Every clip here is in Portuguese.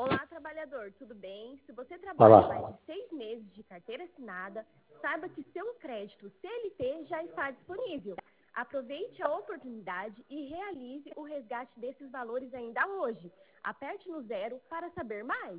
Olá, trabalhador, tudo bem? Se você trabalha mais Fala. de 6 meses de carteira assinada, saiba que seu crédito CLT já está disponível. Aproveite a oportunidade e realize o resgate desses valores ainda hoje. Aperte no 0 para saber mais.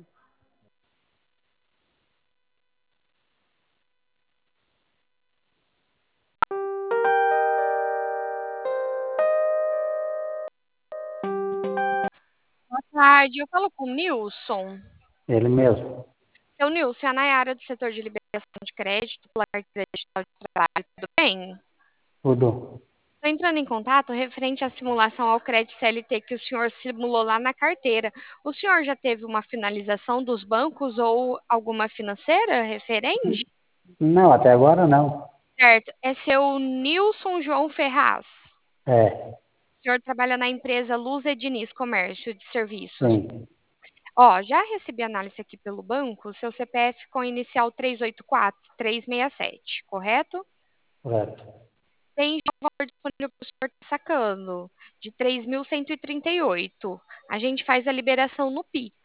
Boa tarde, eu falo com o Nilson. Ele mesmo. Seu Nilson, é a Nayara do setor de liberação de crédito pela carteira digital de trabalho, tudo bem? Tudo. Estou entrando em contato referente à simulação ao crédito CLT que o senhor simulou lá na carteira. O senhor já teve uma finalização dos bancos ou alguma financeira referente? Não, até agora não. Certo, é seu Nilson João Ferraz. É, O senhor trabalha na empresa Luz Ednis Comércio de Serviços. sim, Ó, já recebi análise aqui pelo banco, seu CPF com inicial 384-367, correto? correto. Tem já o valor disponível para o senhor estar sacando, de 3.138. A gente faz a liberação no Pix.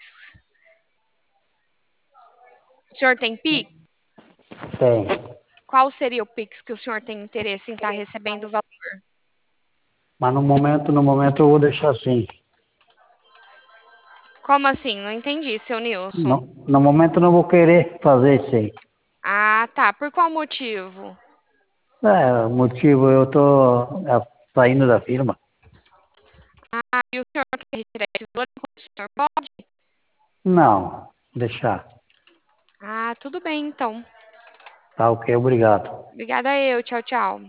O senhor tem Pix? Tem. Qual seria o Pix que o senhor tem interesse em estar recebendo o valor? Mas no momento eu vou deixar assim. Como assim? Não entendi, seu Nilson. No momento eu não vou querer fazer isso aí. Ah, tá. Por qual motivo? O motivo eu tô saindo da firma. Ah, e o senhor quer retirar esse valor enquanto o senhor pode? Não, deixar. Ah, tudo bem, então. Tá ok, obrigado. Obrigada eu. Tchau, tchau.